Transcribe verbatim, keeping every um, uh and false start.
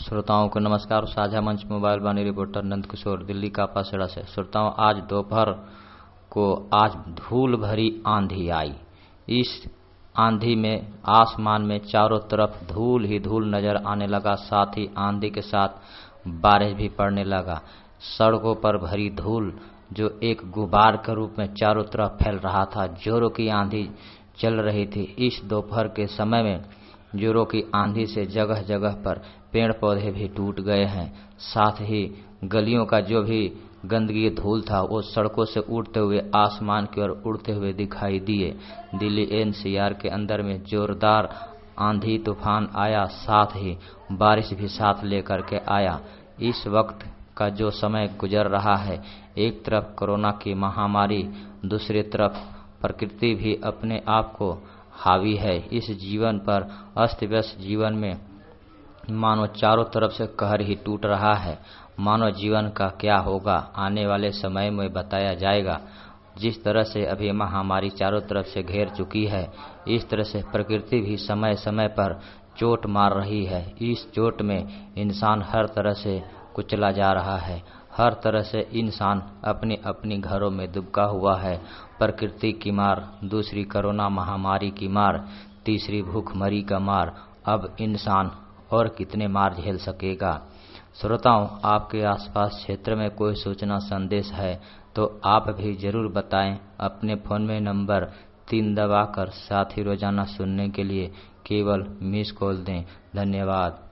श्रोताओं को नमस्कार। साझा मंच मोबाइल वाणी रिपोर्टर नंद किशोर, दिल्ली का पासेड़ा से। श्रोताओं, आज दोपहर को आज धूल भरी आंधी आई। इस आंधी में आसमान में चारों तरफ धूल ही धूल नजर आने लगा, साथ ही आंधी के साथ बारिश भी पड़ने लगा। सड़कों पर भरी धूल जो एक गुबार के रूप में चारों तरफ फैल रहा था। जोरों की आंधी चल रही थी। इस दोपहर के समय में जोरों की आंधी से जगह जगह पर पेड़ पौधे भी टूट गए हैं। साथ ही गलियों का जो भी गंदगी धूल था वो सड़कों से उड़ते हुए आसमान की ओर उड़ते हुए दिखाई दिए। दिल्ली एनसीआर के अंदर में जोरदार आंधी तूफान आया, साथ ही बारिश भी साथ लेकर के आया। इस वक्त का जो समय गुजर रहा है, एक तरफ कोरोना की महामारी, दूसरी तरफ प्रकृति भी अपने आप को हावी है। इस जीवन पर, अस्त व्यस्त जीवन में मानो चारों तरफ से कहर ही टूट रहा है। मानव जीवन का क्या होगा आने वाले समय में बताया जाएगा। जिस तरह से अभी महामारी चारों तरफ से घेर चुकी है, इस तरह से प्रकृति भी समय समय पर चोट मार रही है। इस चोट में इंसान हर तरह से कुचला जा रहा है। हर तरह से इंसान अपनी अपनी घरों में दुबका हुआ है। प्रकृति की मार, दूसरी कोरोना महामारी की मार, तीसरी भूखमरी का मार। अब इंसान और कितने मार झेल सकेगा। श्रोताओं, आपके आसपास क्षेत्र में कोई सूचना संदेश है तो आप भी जरूर बताएं। अपने फोन में नंबर तीन दबाकर साथ ही रोजाना सुनने के लिए केवल मिस कॉल दें। धन्यवाद।